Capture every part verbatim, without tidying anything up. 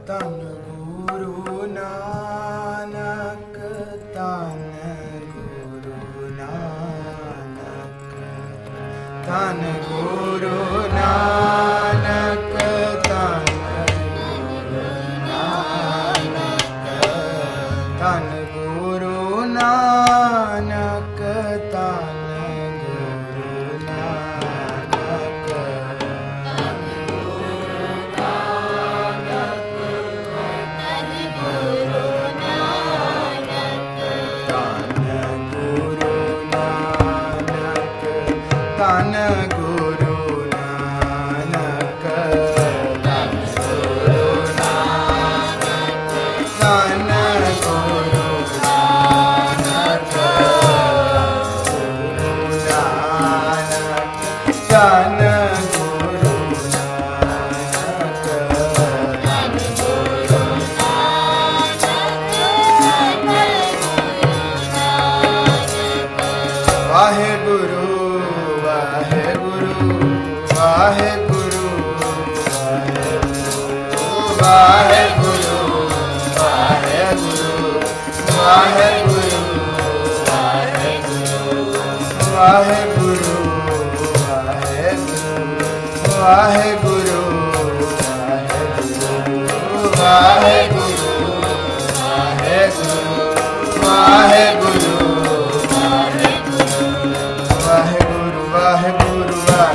ਧੰਨ ਗੁਰੂ ਨਾਨਕ ਧੰਨ ਗੁਰੂ ਨਾਨਕ ਧੰਨ ਗੁਰੂ ਨਾਨਕ ਧੰਨ ਗੁਰੂ ਨਾਨਕ ਧੰਨ ਗੁਰੂ ਨਾਨਕ ਧੰਨ ਧੰਨ ਗੁਰੂ ਨਾਨਕ ਧੰਨ ਗੁਰੂ ਨਾਨਕ ਧੰਨ ਗੁਰੂ ਨਾਨਕ ਗੁਰੂ ਨਾਨਕ ਧੰਨ ਗੁਰੂ ਨਾਨਕ ਧੰਨ ਗੁਰੂ ਨਾਨਕ ਵਾਹਿਗੁਰੂ ਵਾਹਿਗੁਰੂ ਵਾਹਿਗੁਰੂ ਵਾਹਿਗੁਰੂ ਵਾਹਿਗੁਰੂ ਵਾਹਿਗੁਰੂ ਵਾਹਿਗੁਰੂ ਵਾਹਿਗੁਰੂ ਵਾਹਿਗੁਰੂ ਵਾਹਿਗੁਰੂ ਵਾਹਿਗੁਰੂ ਵਾਹਿਗੁਰੂ ਵਾਹਿਗੁਰੂ ਵਾਹਿਗੁਰੂ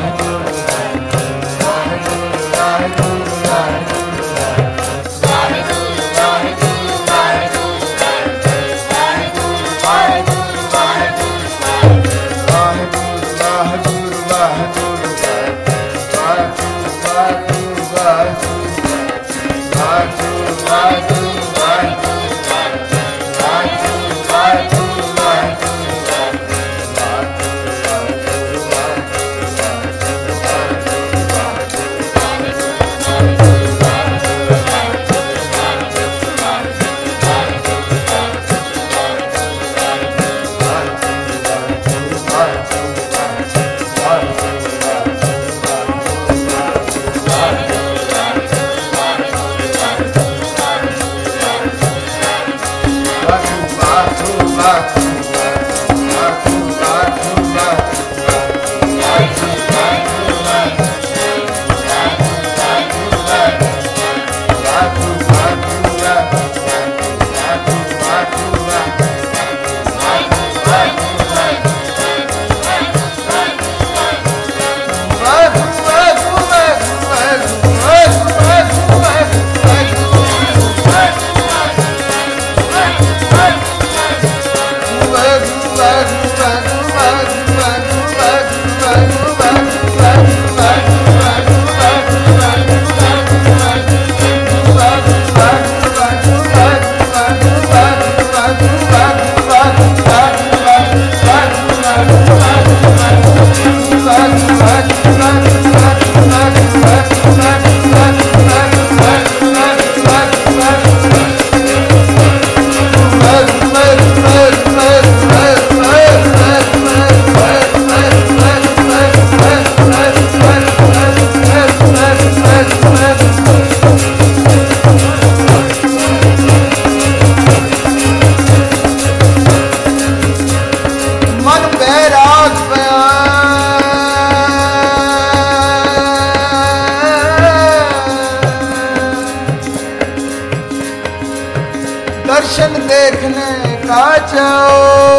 दर्शन देखने का जाओ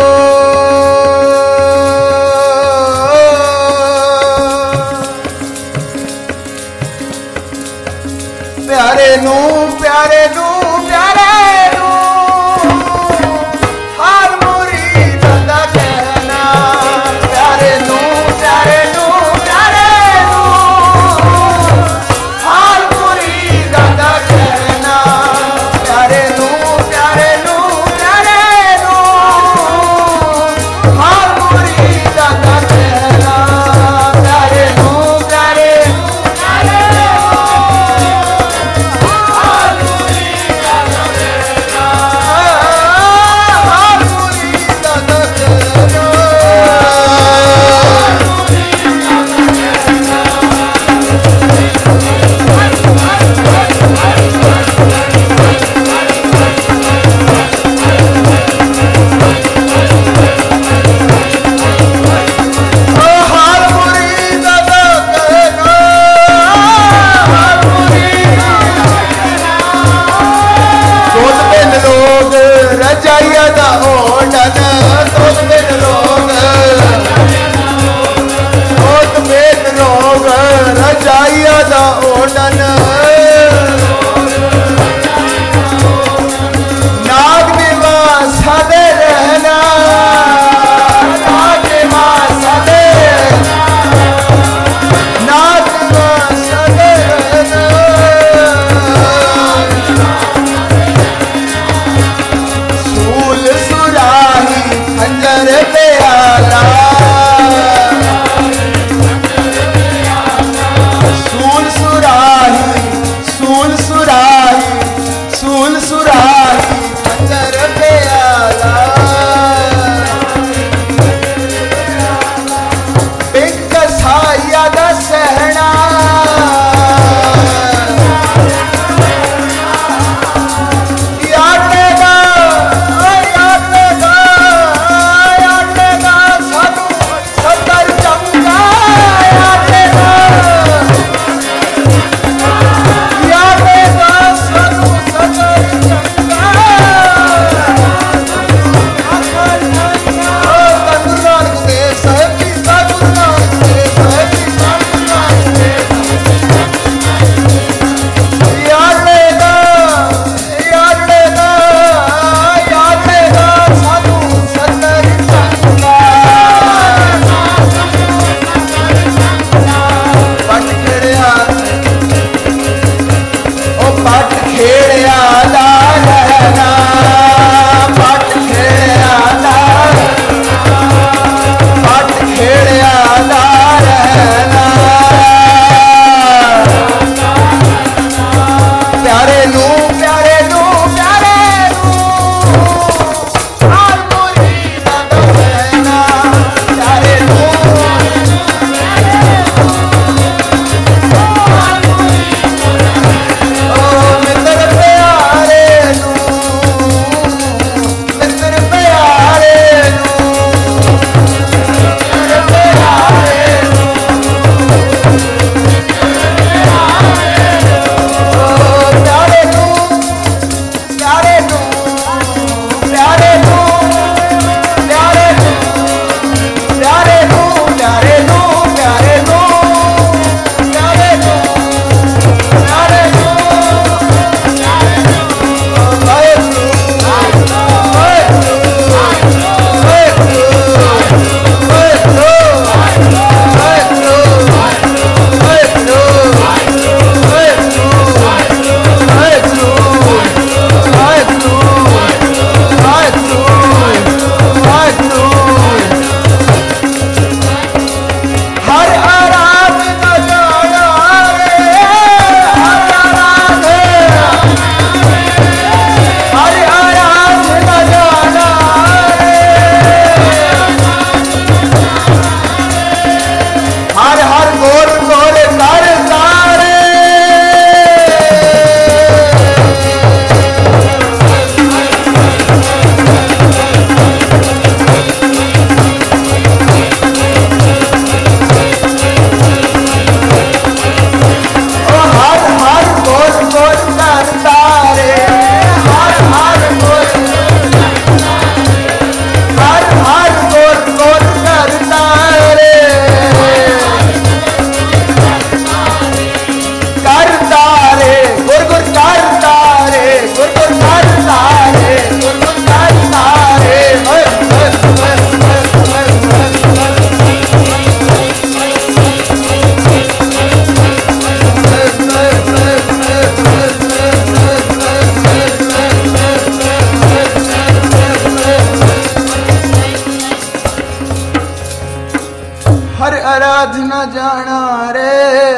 प्यारे नू प्यारे नू प्यारे नू हार मोरी दादा कहना प्यारे नू प्यारे नू प्यारे नू हार मोरी दादा कहना प्यारे नू प्यारे नू प्यारे नू हार मोरी दादा कहना प्यारे नू प्यारे प्यारे नू हार मोरी दादा ओडन नाग निवास दे रहना नाग निवास दे नाग निवास दे रहना सूल सुराही खंजर पे आला सूल सुराही सूल सुराही सूल सुराही खंजर पे आला पिंक साया दा सहना आराधना जाना रे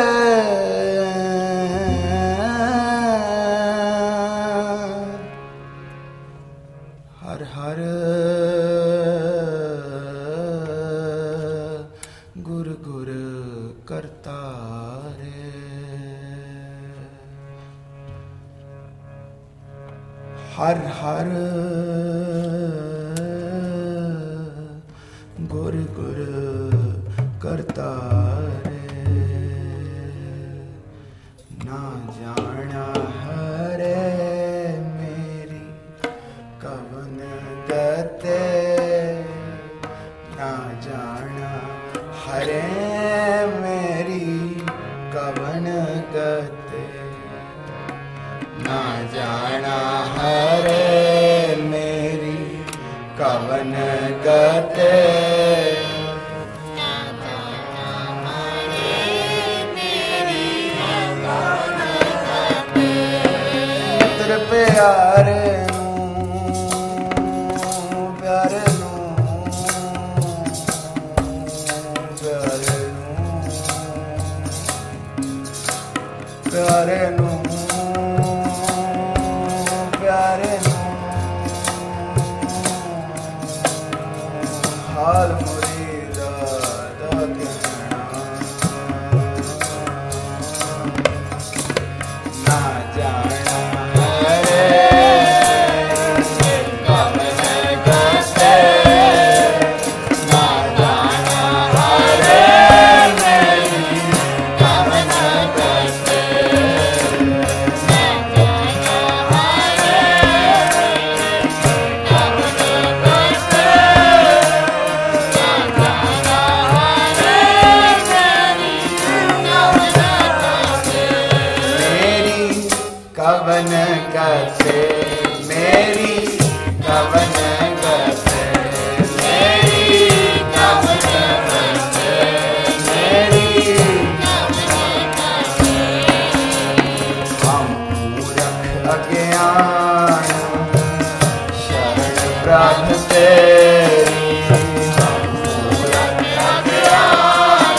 हर हर गुर गुर करता रे हर हर गुर गुर करता रे ना जाना हरे मेरी कवन गते ना जाना हरे मेरी कवन गते गते ना जाना हरे मेरी कवन गते तेरे प्यारे प्यारे प्यारे नू प्यारे नू हाल मुरीदा दा कहना ना जाना हरे कवन गते ना जाना हरे मेरी कवन गते कवन गते मेरी कवन गते मेरी कवन गते मेरी हम मूरख अज्ञान शरण प्रभ तेरी हम मूरख अज्ञान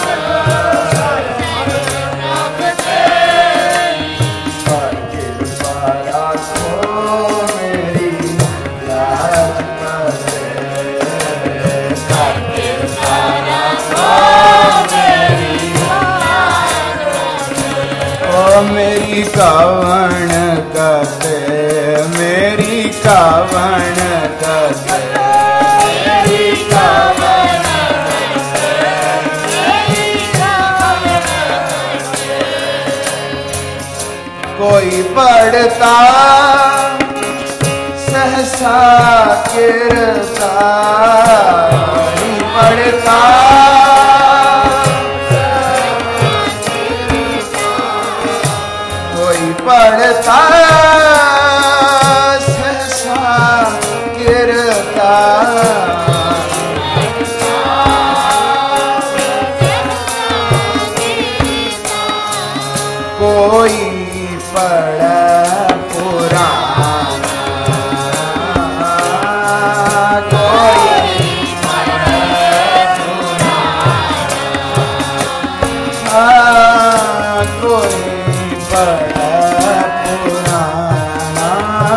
शरण प्रभ तेरी पर कृपा राखो मेरी लाज करे पर कृपा राखो मेरी लाज करे ओ मेरी कवन गते मेरी कवन गते मेरी कवन गते मेरी कवन गते कोई पढ़ता सहसा गिरता कोई पढ़ता कोई पढ़ता सहसा गिरता कोई पढ़ पुराना कोई पढ़ पुराना कोई पढ़ पुराना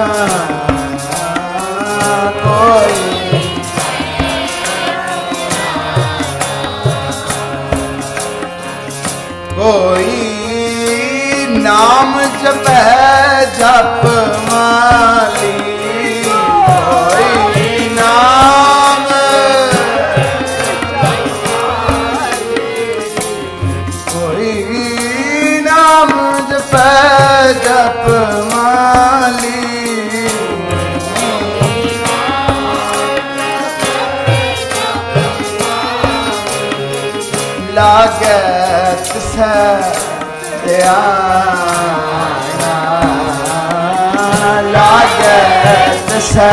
कोई कोई नाम जपै जप माली कोई नाम कोई नाम जपै जप माली लागे तिसै ध्याना लागे तिसै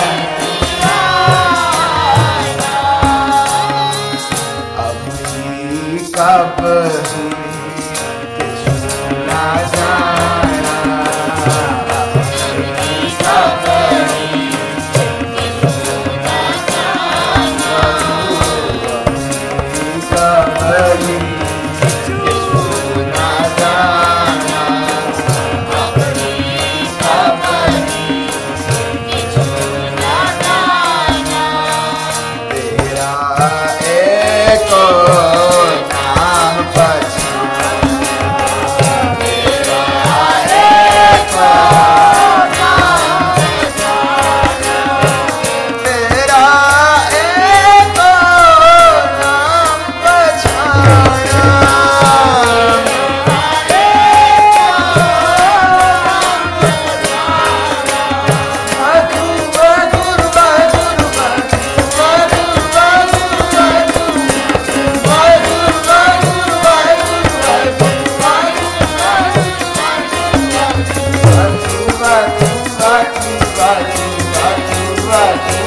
अभी कब ही किछु ना जाना अभी कब ही किछु ना जाना अभी कब ही किछु ना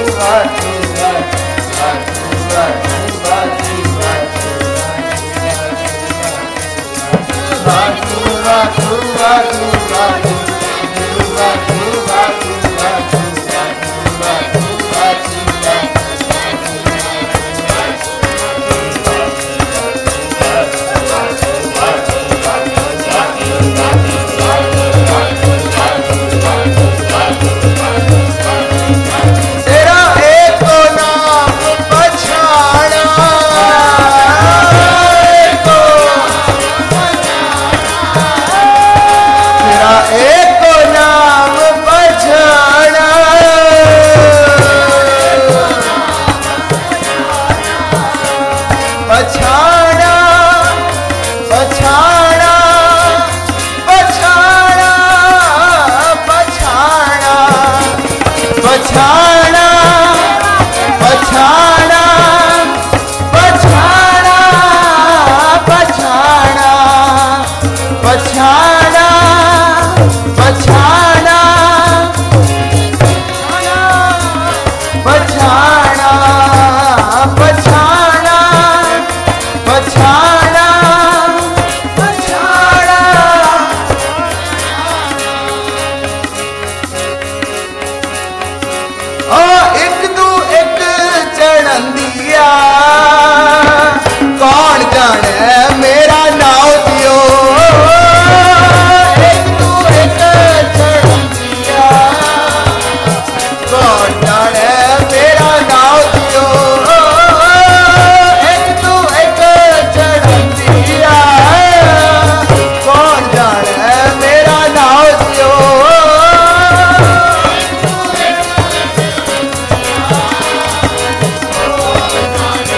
Oh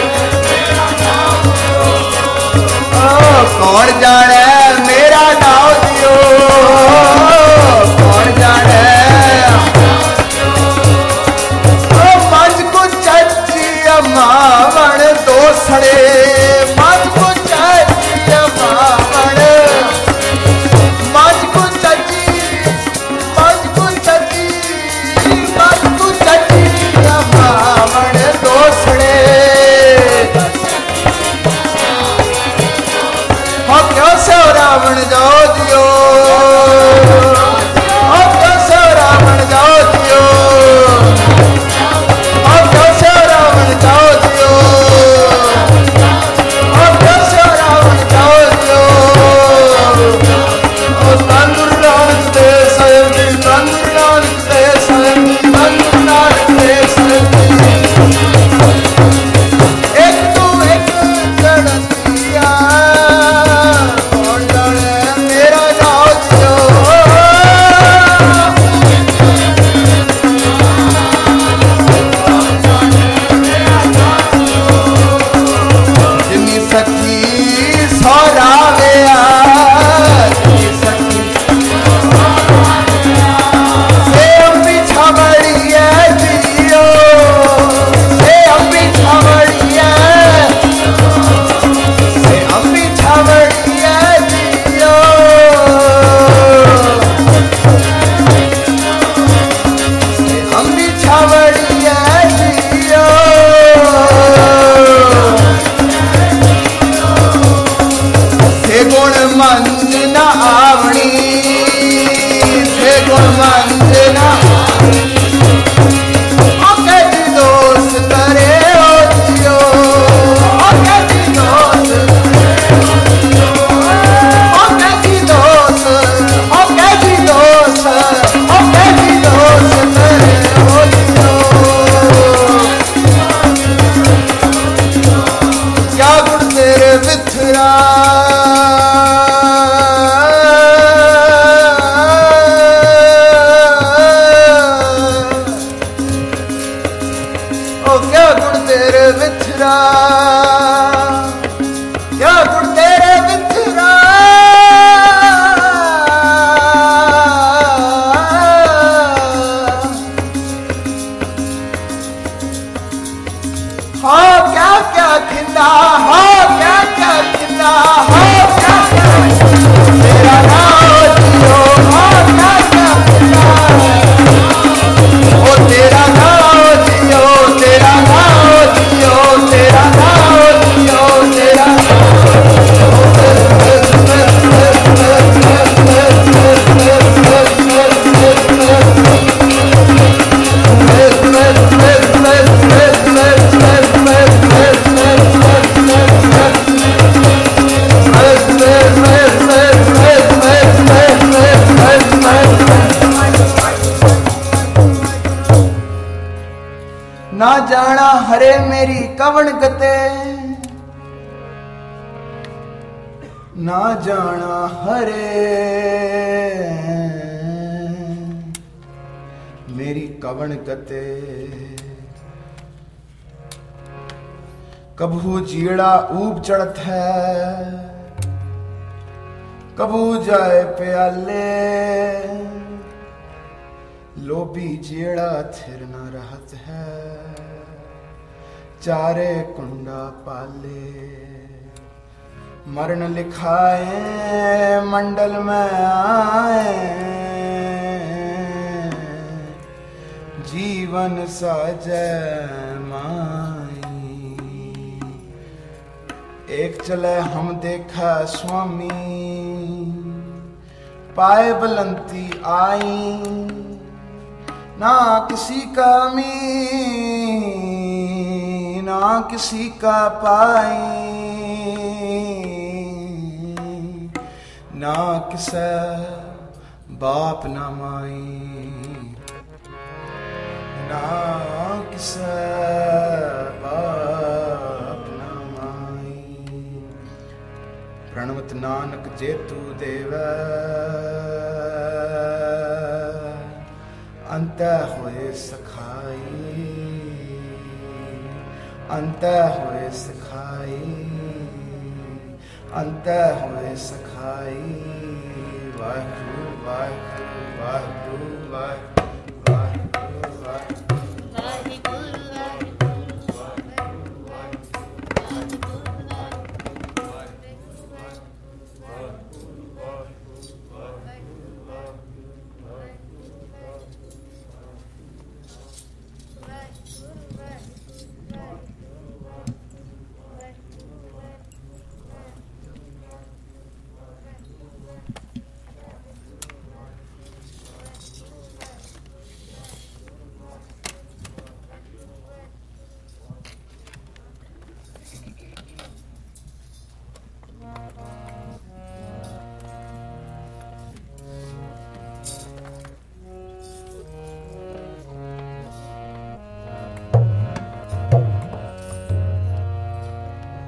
जाना हरे मेरी कवण गते, ना जाना हरे मेरी कवण गते। कभू जीड़ा ऊब चढ़त है, कभू जाए प्याले, लोभी जीड़ा थिर न रहत है, चारे कुंडा पाले। मरण लिखाए मंडल में आए, जीवन साजै माई। एक चले हम देखा स्वामी, पाए बुलंदी आई, ना किसी का मी ना किसी का पाई, ना किसे बाप ना माई, ना किसे बाप ना माई। प्रणवत नानक जेतु देवै, अंत होए सखाई, अंत होए सखाई, अंत होए सखाई। वाहिगुरू वाहिगुरू वाहिगुरू वाहिगुरू।